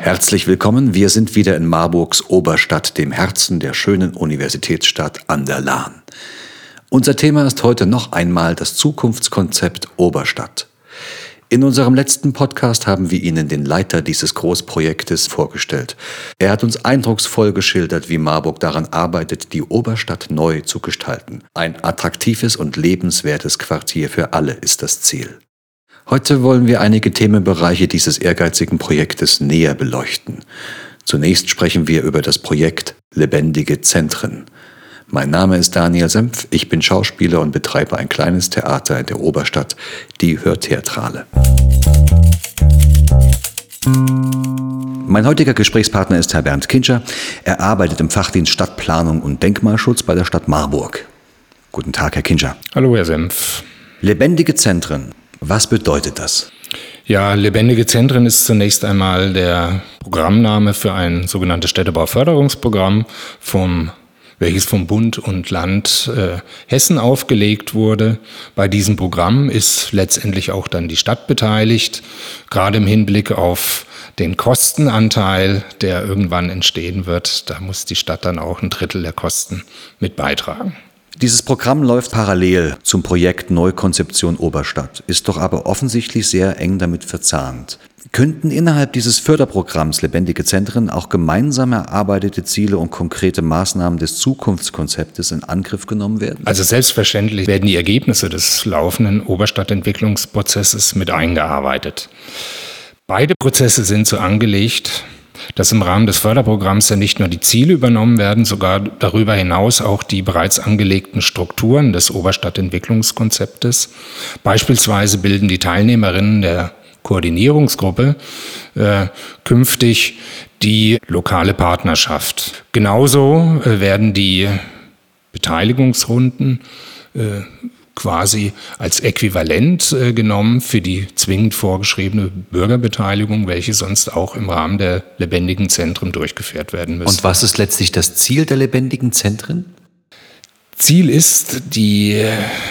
Herzlich willkommen, wir sind wieder in Marburgs Oberstadt, dem Herzen der schönen Universitätsstadt an der Lahn. Unser Thema ist heute noch einmal das Zukunftskonzept Oberstadt. In unserem letzten Podcast haben wir Ihnen den Leiter dieses Großprojektes vorgestellt. Er hat uns eindrucksvoll geschildert, wie Marburg daran arbeitet, die Oberstadt neu zu gestalten. Ein attraktives und lebenswertes Quartier für alle ist das Ziel. Heute wollen wir einige Themenbereiche dieses ehrgeizigen Projektes näher beleuchten. Zunächst sprechen wir über das Projekt Lebendige Zentren. Mein Name ist Daniel Senpf, ich bin Schauspieler und betreibe ein kleines Theater in der Oberstadt, die Hörtheatrale. Mein heutiger Gesprächspartner ist Herr Bernd Kintscher. Er arbeitet im Fachdienst Stadtplanung und Denkmalschutz bei der Stadt Marburg. Guten Tag, Herr Kintscher. Hallo, Herr Senpf. Lebendige Zentren. Was bedeutet das? Ja, Lebendige Zentren ist zunächst einmal der Programmname für ein sogenanntes Städtebauförderungsprogramm, welches vom Bund und Land Hessen aufgelegt wurde. Bei diesem Programm ist letztendlich auch dann die Stadt beteiligt, gerade im Hinblick auf den Kostenanteil, der irgendwann entstehen wird. Da muss die Stadt dann auch 1/3 der Kosten mit beitragen. Dieses Programm läuft parallel zum Projekt Neukonzeption Oberstadt, ist doch aber offensichtlich sehr eng damit verzahnt. Könnten innerhalb dieses Förderprogramms Lebendige Zentren auch gemeinsam erarbeitete Ziele und konkrete Maßnahmen des Zukunftskonzeptes in Angriff genommen werden? Also selbstverständlich werden die Ergebnisse des laufenden Oberstadtentwicklungsprozesses mit eingearbeitet. Beide Prozesse sind so angelegt, dass im Rahmen des Förderprogramms ja nicht nur die Ziele übernommen werden, sogar darüber hinaus auch die bereits angelegten Strukturen des Oberstadtentwicklungskonzeptes. Beispielsweise bilden die Teilnehmerinnen der Koordinierungsgruppe künftig die lokale Partnerschaft. Genauso werden die Beteiligungsrunden quasi als Äquivalent genommen für die zwingend vorgeschriebene Bürgerbeteiligung, welche sonst auch im Rahmen der lebendigen Zentren durchgeführt werden müsste. Und was ist letztlich das Ziel der lebendigen Zentren? Ziel ist, die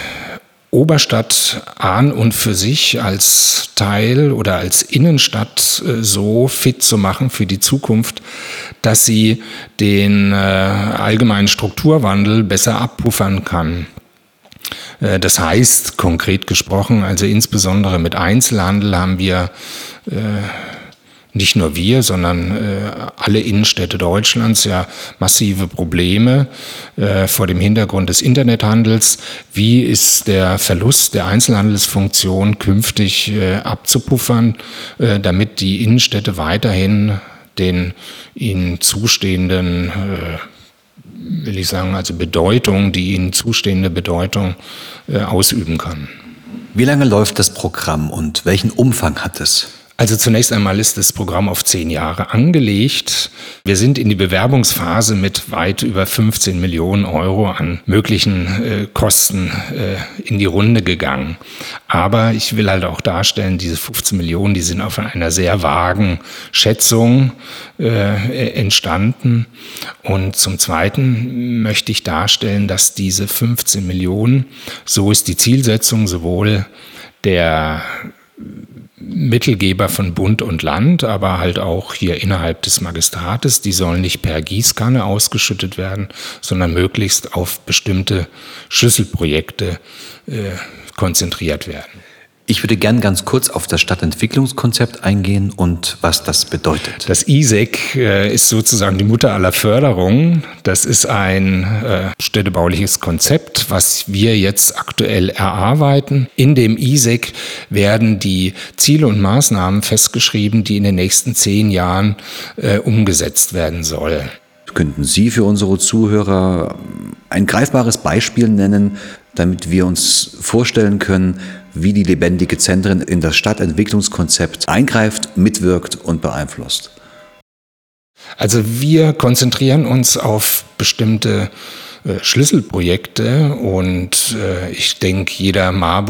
Oberstadt an und für sich als Teil oder als Innenstadt so fit zu machen für die Zukunft, dass sie den allgemeinen Strukturwandel besser abpuffern kann. Das heißt, konkret gesprochen, also insbesondere mit Einzelhandel haben wir, nicht nur wir, sondern alle Innenstädte Deutschlands ja massive Probleme vor dem Hintergrund des Internethandels. Wie ist der Verlust der Einzelhandelsfunktion künftig abzupuffern, damit die Innenstädte weiterhin den ihnen zustehenden die ihnen zustehende Bedeutung ausüben kann. Wie lange läuft das Programm und welchen Umfang hat es? Also zunächst einmal ist das Programm auf 10 Jahre angelegt. Wir sind in die Bewerbungsphase mit weit über 15 Millionen Euro an möglichen Kosten in die Runde gegangen. Aber ich will halt auch darstellen, diese 15 Millionen, die sind auf einer sehr vagen Schätzung entstanden. Und zum Zweiten möchte ich darstellen, dass diese 15 Millionen, so ist die Zielsetzung sowohl der Mittelgeber von Bund und Land, aber halt auch hier innerhalb des Magistrates, die sollen nicht per Gießkanne ausgeschüttet werden, sondern möglichst auf bestimmte Schlüsselprojekte konzentriert werden. Ich würde gern ganz kurz auf das Stadtentwicklungskonzept eingehen und was das bedeutet. Das ISEC ist sozusagen die Mutter aller Förderungen. Das ist ein städtebauliches Konzept, was wir jetzt aktuell erarbeiten. In dem ISEC werden die Ziele und Maßnahmen festgeschrieben, die in den nächsten 10 Jahren umgesetzt werden sollen. Könnten Sie für unsere Zuhörer ein greifbares Beispiel nennen, damit wir uns vorstellen können, wie die Lebendige Zentren in das Stadtentwicklungskonzept eingreift, mitwirkt und beeinflusst? Also wir konzentrieren uns auf bestimmte Schlüsselprojekte und ich denke, jede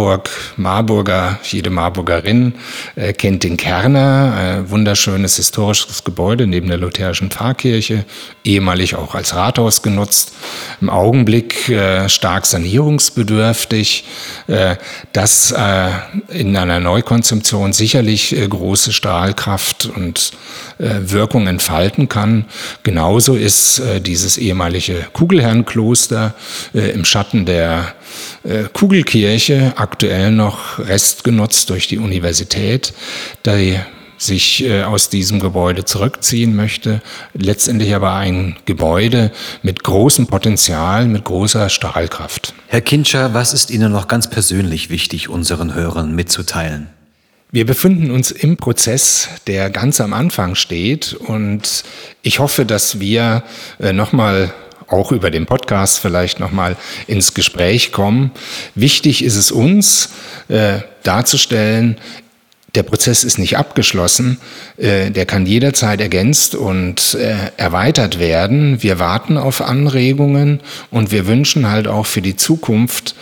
Marburgerin kennt den Kerner, ein wunderschönes historisches Gebäude neben der lutherischen Pfarrkirche, ehemalig auch als Rathaus genutzt, im Augenblick stark sanierungsbedürftig, das in einer Neukonzeption sicherlich große Strahlkraft und Wirkung entfalten kann. Genauso ist dieses ehemalige Kugelherrenkloster im Schatten der Kugelkirche aktuell noch restgenutzt durch die Universität, die sich aus diesem Gebäude zurückziehen möchte. Letztendlich aber ein Gebäude mit großem Potenzial, mit großer Strahlkraft. Herr Kintscher, was ist Ihnen noch ganz persönlich wichtig, unseren Hörern mitzuteilen? Wir befinden uns im Prozess, der ganz am Anfang steht, und ich hoffe, dass wir nochmal auch über den Podcast vielleicht nochmal ins Gespräch kommen. Wichtig ist es uns, darzustellen, der Prozess ist nicht abgeschlossen, der kann jederzeit ergänzt und erweitert werden. Wir warten auf Anregungen und wir wünschen halt auch für die Zukunft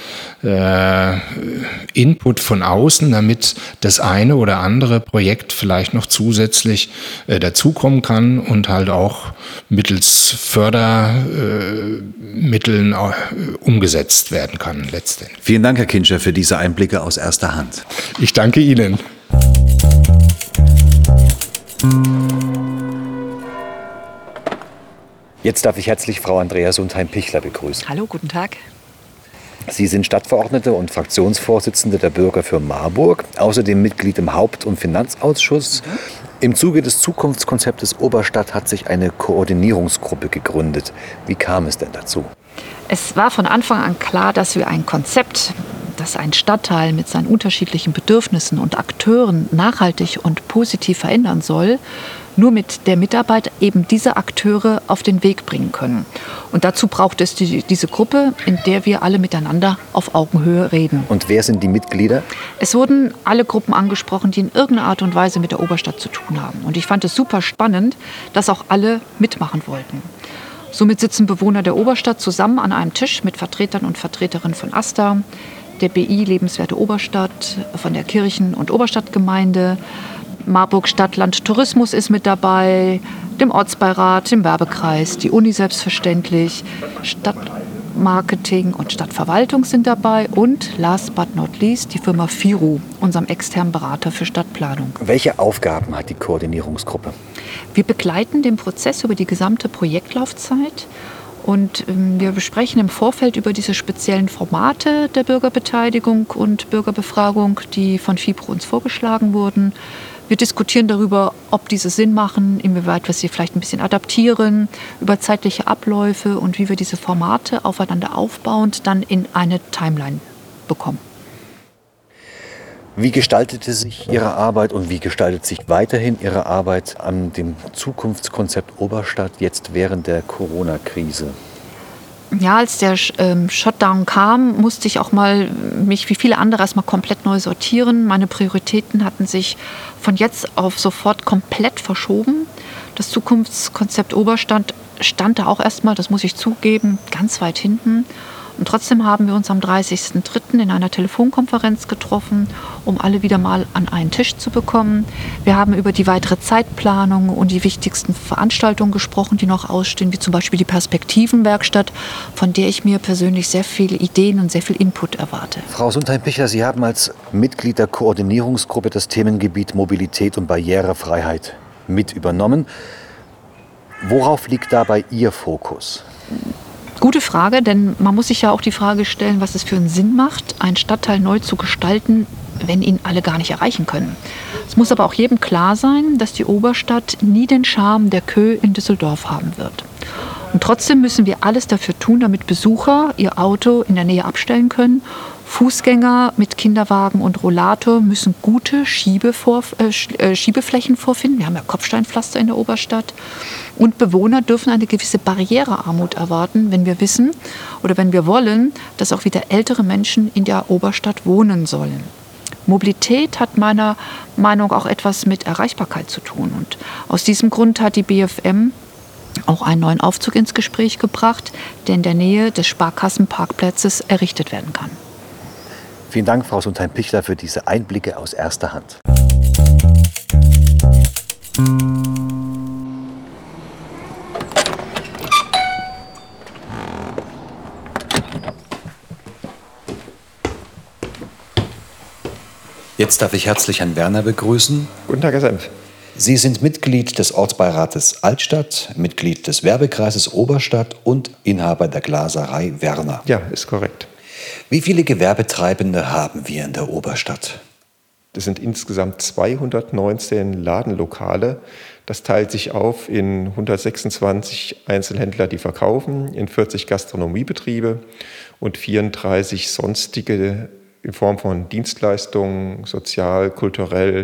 Input von außen, damit das eine oder andere Projekt vielleicht noch zusätzlich dazukommen kann und halt auch mittels Fördermitteln umgesetzt werden kann letztendlich. Vielen Dank, Herr Kintscher, für diese Einblicke aus erster Hand. Ich danke Ihnen. Jetzt darf ich herzlich Frau Andrea Sundheim-Pichler begrüßen. Hallo, guten Tag. Sie sind Stadtverordnete und Fraktionsvorsitzende der Bürger für Marburg, außerdem Mitglied im Haupt- und Finanzausschuss. Im Zuge des Zukunftskonzeptes Oberstadt hat sich eine Koordinierungsgruppe gegründet. Wie kam es denn dazu? Es war von Anfang an klar, dass wir ein Konzept, das einen Stadtteil mit seinen unterschiedlichen Bedürfnissen und Akteuren nachhaltig und positiv verändern soll, nur mit der Mitarbeit eben dieser Akteure auf den Weg bringen können. Und dazu braucht es diese Gruppe, in der wir alle miteinander auf Augenhöhe reden. Und wer sind die Mitglieder? Es wurden alle Gruppen angesprochen, die in irgendeiner Art und Weise mit der Oberstadt zu tun haben. Und ich fand es super spannend, dass auch alle mitmachen wollten. Somit sitzen Bewohner der Oberstadt zusammen an einem Tisch mit Vertretern und Vertreterinnen von AStA, der BI Lebenswerte Oberstadt, von der Kirchen- und Oberstadtgemeinde, Marburg Stadtland Tourismus ist mit dabei, dem Ortsbeirat, dem Werbekreis, die Uni selbstverständlich, Stadtmarketing und Stadtverwaltung sind dabei und last but not least die Firma FIRU, unserem externen Berater für Stadtplanung. Welche Aufgaben hat die Koordinierungsgruppe? Wir begleiten den Prozess über die gesamte Projektlaufzeit. Und wir besprechen im Vorfeld über diese speziellen Formate der Bürgerbeteiligung und Bürgerbefragung, die von FIPRO uns vorgeschlagen wurden. Wir diskutieren darüber, ob diese Sinn machen, inwieweit wir sie vielleicht ein bisschen adaptieren, über zeitliche Abläufe und wie wir diese Formate aufeinander aufbauend dann in eine Timeline bekommen. Wie gestaltete sich Ihre Arbeit und wie gestaltet sich weiterhin Ihre Arbeit an dem Zukunftskonzept Oberstadt jetzt während der Corona-Krise? Ja, als der Shutdown kam, musste ich auch mal mich wie viele andere erstmal komplett neu sortieren. Meine Prioritäten hatten sich von jetzt auf sofort komplett verschoben. Das Zukunftskonzept Oberstadt stand da auch erstmal, das muss ich zugeben, ganz weit hinten. Und trotzdem haben wir uns am 30.03. in einer Telefonkonferenz getroffen, um alle wieder mal an einen Tisch zu bekommen. Wir haben über die weitere Zeitplanung und die wichtigsten Veranstaltungen gesprochen, die noch ausstehen, wie zum Beispiel die Perspektivenwerkstatt, von der ich mir persönlich sehr viele Ideen und sehr viel Input erwarte. Frau Sundheim-Pichler, Sie haben als Mitglied der Koordinierungsgruppe das Themengebiet Mobilität und Barrierefreiheit mit übernommen. Worauf liegt dabei Ihr Fokus? Gute Frage, denn man muss sich ja auch die Frage stellen, was es für einen Sinn macht, einen Stadtteil neu zu gestalten, wenn ihn alle gar nicht erreichen können. Es muss aber auch jedem klar sein, dass die Oberstadt nie den Charme der Kö in Düsseldorf haben wird. Und trotzdem müssen wir alles dafür tun, damit Besucher ihr Auto in der Nähe abstellen können. Fußgänger mit Kinderwagen und Rollator müssen gute Schiebeflächen vorfinden. Wir haben ja Kopfsteinpflaster in der Oberstadt. Und Bewohner dürfen eine gewisse Barrierearmut erwarten, wenn wir wissen oder wenn wir wollen, dass auch wieder ältere Menschen in der Oberstadt wohnen sollen. Mobilität hat meiner Meinung nach auch etwas mit Erreichbarkeit zu tun. Und aus diesem Grund hat die BFM auch einen neuen Aufzug ins Gespräch gebracht, der in der Nähe des Sparkassenparkplatzes errichtet werden kann. Vielen Dank, Frau Sundheim-Pichler, für diese Einblicke aus erster Hand. Jetzt darf ich herzlich Herrn Werner begrüßen. Guten Tag, Herr Senf. Sie sind Mitglied des Ortsbeirates Altstadt, Mitglied des Werbekreises Oberstadt und Inhaber der Glaserei Werner. Ja, ist korrekt. Wie viele Gewerbetreibende haben wir in der Oberstadt? Das sind insgesamt 219 Ladenlokale. Das teilt sich auf in 126 Einzelhändler, die verkaufen, in 40 Gastronomiebetriebe und 34 sonstige in Form von Dienstleistungen, sozial, kulturell,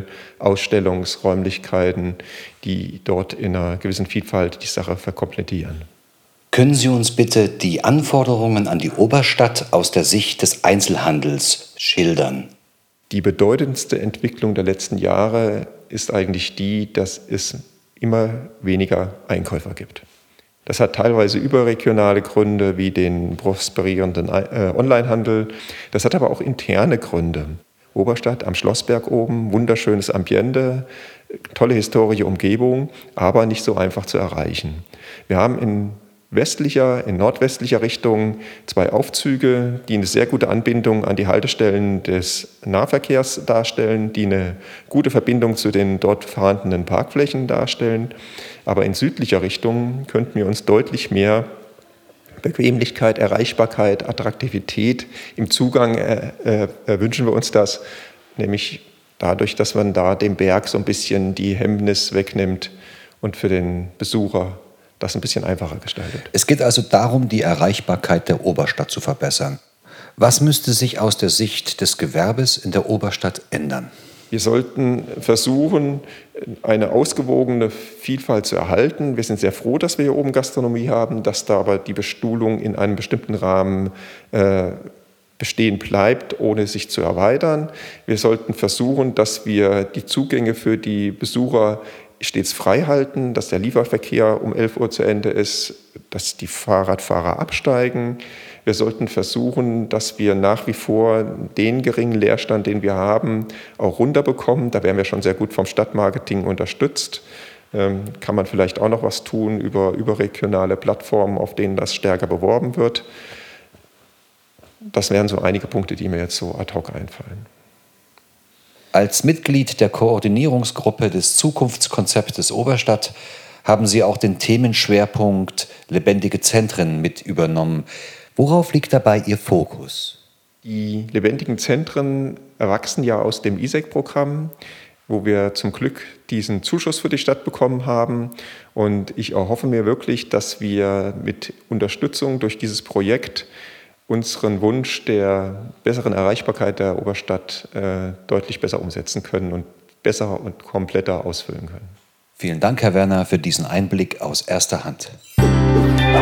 Ausstellungsräumlichkeiten, die dort in einer gewissen Vielfalt die Sache verkomplettieren. Können Sie uns bitte die Anforderungen an die Oberstadt aus der Sicht des Einzelhandels schildern? Die bedeutendste Entwicklung der letzten Jahre ist eigentlich die, dass es immer weniger Einkäufer gibt. Das hat teilweise überregionale Gründe wie den prosperierenden Onlinehandel. Das hat aber auch interne Gründe. Oberstadt am Schlossberg oben, wunderschönes Ambiente, tolle historische Umgebung, aber nicht so einfach zu erreichen. Wir haben in nordwestlicher Richtung 2 Aufzüge, die eine sehr gute Anbindung an die Haltestellen des Nahverkehrs darstellen, die eine gute Verbindung zu den dort vorhandenen Parkflächen darstellen. Aber in südlicher Richtung könnten wir uns deutlich mehr Bequemlichkeit, Erreichbarkeit, Attraktivität im Zugang wünschen wir uns das, nämlich dadurch, dass man da dem Berg so ein bisschen die Hemmnis wegnimmt und für den Besucher das ein bisschen einfacher gestaltet. Es geht also darum, die Erreichbarkeit der Oberstadt zu verbessern. Was müsste sich aus der Sicht des Gewerbes in der Oberstadt ändern? Wir sollten versuchen, eine ausgewogene Vielfalt zu erhalten. Wir sind sehr froh, dass wir hier oben Gastronomie haben, dass da aber die Bestuhlung in einem bestimmten Rahmen bestehen bleibt, ohne sich zu erweitern. Wir sollten versuchen, dass wir die Zugänge für die Besucher stets frei halten, dass der Lieferverkehr um 11 Uhr zu Ende ist, dass die Fahrradfahrer absteigen. Wir sollten versuchen, dass wir nach wie vor den geringen Leerstand, den wir haben, auch runterbekommen. Da werden wir schon sehr gut vom Stadtmarketing unterstützt. Kann man vielleicht auch noch was tun über überregionale Plattformen, auf denen das stärker beworben wird. Das wären so einige Punkte, die mir jetzt so ad hoc einfallen. Als Mitglied der Koordinierungsgruppe des Zukunftskonzeptes Oberstadt haben Sie auch den Themenschwerpunkt lebendige Zentren mit übernommen. Worauf liegt dabei Ihr Fokus? Die lebendigen Zentren erwachsen ja aus dem ISEC-Programm, wo wir zum Glück diesen Zuschuss für die Stadt bekommen haben. Und ich erhoffe mir wirklich, dass wir mit Unterstützung durch dieses Projekt unseren Wunsch der besseren Erreichbarkeit der Oberstadt deutlich besser umsetzen können und besser und kompletter ausfüllen können. Vielen Dank, Herr Werner, für diesen Einblick aus erster Hand.